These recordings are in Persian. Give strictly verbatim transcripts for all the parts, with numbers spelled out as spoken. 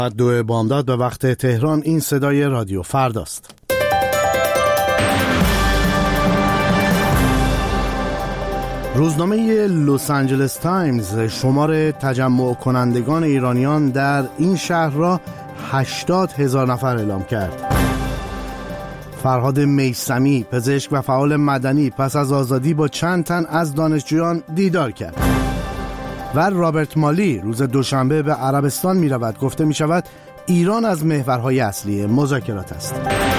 دو بامداد به وقت تهران. این صدای رادیو فرداست. روزنامه لس آنجلس تایمز شمار تجمع کنندگان ایرانیان در این شهر را هشتاد هزار نفر اعلام کرد. فرهاد میثمی، پزشک و فعال مدنی، پس از آزادی با چند تن از دانشجویان دیدار کرد. و رابرت مالی روز دوشنبه به عربستان می رود. گفته می شود ایران از محورهای اصلی مذاکرات است.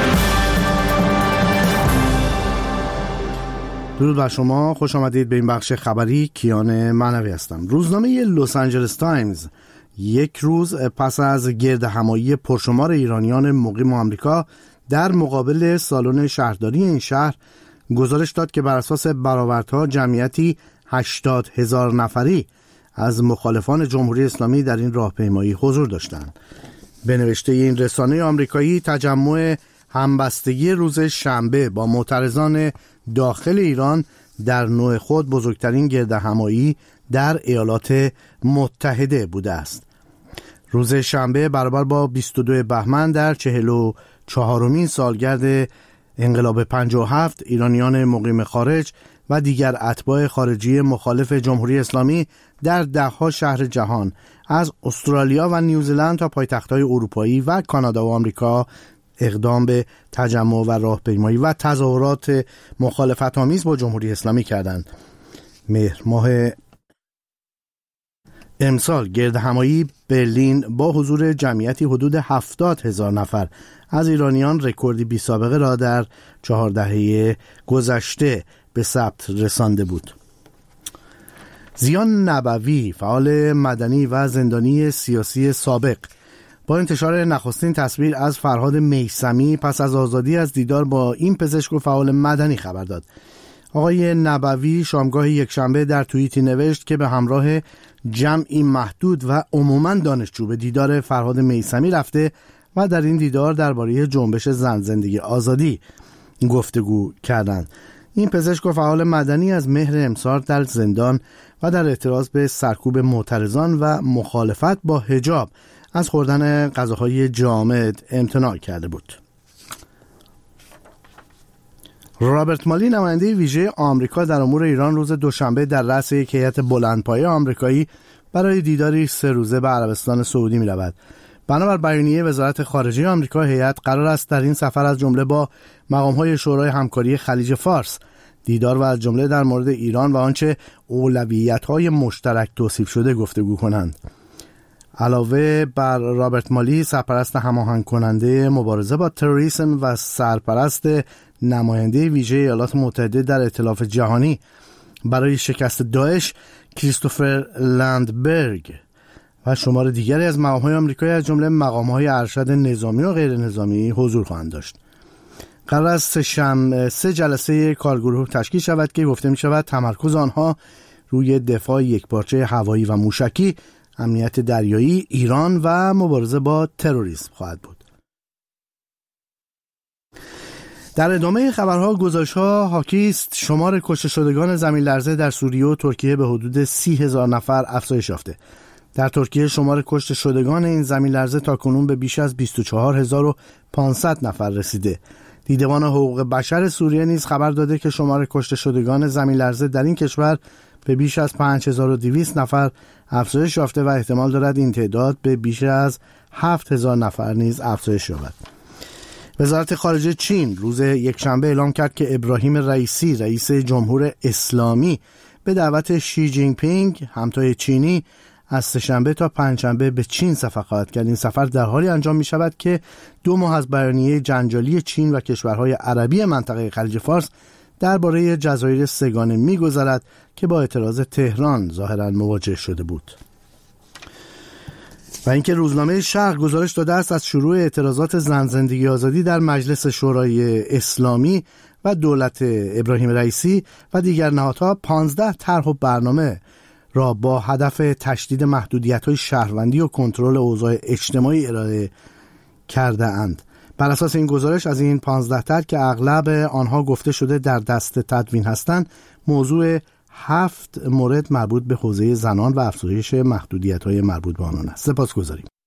درود بر شما، خوش آمدید به این بخش خبری. کیان معنوی هستم. روزنامه لس آنجلس تایمز یک روز پس از گردهمایی پرشمار ایرانیان مقیم آمریکا در مقابل سالن شهرداری این شهر گزارش داد که بر اساس برآوردها جمعیتی هشتاد هزار نفری از مخالفان جمهوری اسلامی در این راهپیمایی حضور داشتند. به نوشته این رسانه آمریکایی، تجمع همبستگی روز شنبه با معترضان داخل ایران در نوع خود بزرگترین گردهمایی در ایالات متحده بوده است. روز شنبه برابر با بیست و دو بهمن در چهل و چهارمین سالگرد انقلاب پنجاه و هفت، ایرانیان مقیم خارج و دیگر اتباع خارجی مخالف جمهوری اسلامی در ده‌ها شهر جهان از استرالیا و نیوزلند تا پایتخت‌های اروپایی و کانادا و آمریکا اقدام به تجمع و راهپیمایی و تظاهرات مخالفت‌آمیز با جمهوری اسلامی کردند. مهر ماه امسال گردهمایی برلین با حضور جمعیتی حدود هفتاد هزار نفر از ایرانیان رکوردی بی سابقه را در چهار دهه گذشته به ثبت رسانده بود. زیان نبوی، فعال مدنی و زندانی سیاسی سابق، با انتشار نخستین تصویر از فرهاد میثمی پس از آزادی از دیدار با این پزشک و فعال مدنی خبر داد. آقای نبوی شامگاه یکشنبه در توییتی نوشت که به همراه جمعی محدود و عموماً دانشجو به دیدار فرهاد میثمی رفته و در این دیدار درباره جنبش زن زندگی آزادی گفتگو کردند. این پزشک و فعال مدنی از مهر امسال در زندان و در اعتراض به سرکوب معترضان و مخالفت با حجاب از خوردن غذاهای جامد امتناع کرده بود. رابرت مالی، نماینده ویژه آمریکا در امور ایران، روز دوشنبه در رأس یک هیئت بلندپایه آمریکایی برای دیداری سه روزه به عربستان سعودی می رود. بنابر بیانیه وزارت خارجه آمریکا، هیئت قرار است در این سفر از جمله با مقام‌های شورای همکاری خلیج فارس دیدار و از جمله در مورد ایران و آنچه اولویت‌های مشترک توصیف شده گفتگو کنند. علاوه بر رابرت مالی، سرپرست هماهنگ کننده مبارزه با تروریسم و سرپرست نماینده ویژه ایالات متحده در ائتلاف جهانی برای شکست داعش کریستوفر لندبرگ و شمار دیگری از مقام‌های آمریکایی از جمله مقام‌های ارشد نظامی و غیر نظامی حضور خواهند داشت. قرار است سه شنبه سه جلسه کارگروه تشکیل شود که گفته می شود تمرکز آنها روی دفاع یکپارچه هوایی و موشکی، امنیت دریایی ایران و مبارزه با تروریسم خواهد بود. در ادامه خبرها، گزارش‌ها حاکی است شمار کشته شدگان زمین لرزه در سوریه و ترکیه به حدود سی هزار نفر افزایش یافته. در ترکیه شمار کشته شدگان این زمین لرزه تاکنون به بیش از بیست و چهار هزار و پانصد نفر رسیده. دیدبان حقوق بشر سوریه نیز خبر داده که شمار کشته شدگان زمین لرزه در این کشور به بیش از پنج هزار و دویست نفر افزایش یافته و احتمال دارد این تعداد به بیش از هفت هزار نفر نیز افزایش یابد. وزارت خارجه چین روز یکشنبه اعلام کرد که ابراهیم رئیسی، رئیس جمهور اسلامی، به دعوت شی جین پینگ، همتای چینی، از سه‌شنبه تا پنجشنبه به چین سفر خواهد کرد. این سفر در حالی انجام می شود که دو ماه از بیانیه جنجالی چین و کشورهای عربی منطقه خلیج فارس درباره جزایر سگانه می گذرد که با اعتراض تهران ظاهراً مواجه شده بود. و اینکه روزنامه شرق گزارش داده است از شروع اعتراضات زن زندگی آزادی در مجلس شورای اسلامی و دولت ابراهیم رئیسی و دیگر نهادها پانزده طرح و برنامه را با هدف تشدید محدودیت‌های شهروندی و کنترل اوضاع اجتماعی ارائه کرده اند. بر اساس این گزارش، از این پانزده طرح که اغلب آنها گفته شده در دست تدوین هستند، موضوع هفت مورد مربوط به حوزه زنان و افزایش محدودیت‌های مربوط به آنان است. سپاسگزاریم.